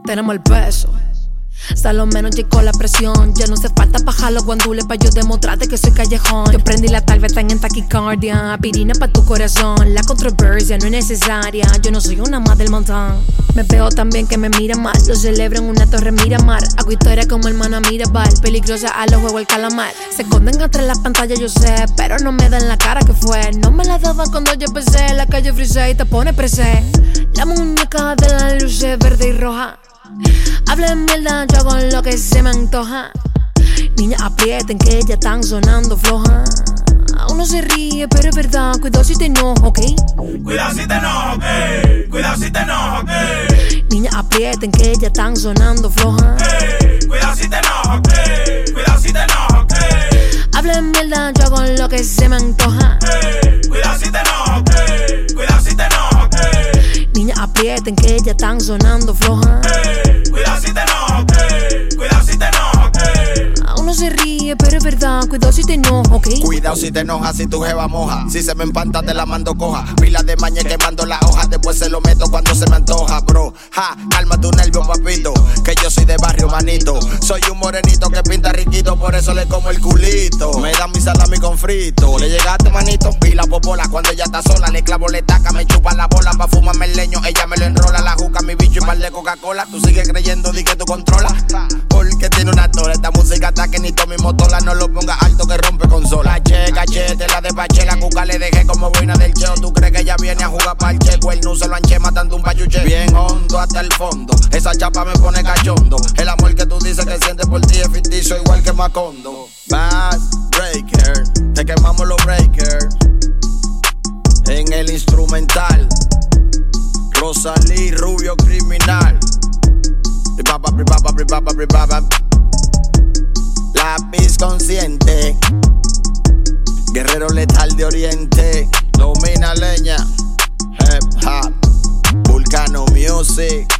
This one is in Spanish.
tenemos el peso. Hasta lo menos llegó la presión. Ya no hace falta bajar los guandules pa' yo demostrarte que soy callejón. Yo prendí la tal vez tan en taquicardia. Pirina pa' tu corazón. La controversia no es necesaria. Yo no soy una más del montón. Me veo también que me mira mal. Lo celebro en una torre Miramar. Hago historia como hermana Mirabal. Peligrosa a los juegos el calamar. Se esconden atrás las pantallas yo sé, pero no me dan la cara que fue. No me la daban cuando yo empecé. La calle frisé y te pone presé. La muñeca de la luz es verde y roja. Hablen mierda, yo hago lo que se me antoja. Niña, aprieten que ya están sonando floja. Uno se ríe, pero es verdad. Cuidado si te enojo, ¿ok? Cuidado si te enojo, ¿ok? Cuidado si te enojo, ¿ok? Niña, aprieten que ya están sonando floja. Cuidado si te enojo, ¿ok? Cuidado si te enojo, ¿ok? Hablen mierda, yo hago lo que se me antoja. Cuidado si te enojo, ¿ok? Cuidado si te enojo, ¿ok? Niña, aprieten que ya están sonando floja. Cuidado si te enojo, ¿ok? Cuidado si te enojo, ¿ok? Uno se ríe, pero es verdad. Cuidado si te enojo, ¿ok? Cuidado si te enojas, si tu jeva moja. Si se me empanta te la mando coja. Pila de maña quemando la hoja. Después se lo meto cuando se me antoja, bro. Ja, calma tu nervio, papito. Que yo soy de barrio, manito. Soy un morenito que pinta riquito. Por eso le como el culito. Me da mi salami con frito. ¿Le llegaste, manito? Y la popola cuando ella está sola. Le clavo, le taca, me chupa la bola. Pa' fumarme el leño, ella me lo enrola. La juca, mi bicho y par de Coca-Cola. Tú sigues creyendo, di que tú controlas. Porque tiene una tola. Esta música está que ni mi motola. No lo ponga alto que rompe consola. Che, cachete, la despaché. La cuca le dejé como boina del cheo. ¿Tú crees que ella viene a jugar pa'l checo? El nu se lo anché matando un pachuche. Bien hondo hasta el fondo. Esa chapa me pone cachondo. El amor que tú dices que sientes por ti es ficticio igual que Macondo. Bass Breaker, te quemamos los breakers. En el instrumental Rosalí, Rubio Criminal. Lápiz consciente, guerrero letal de oriente. Domina leña, hip hop, Vulcano Music.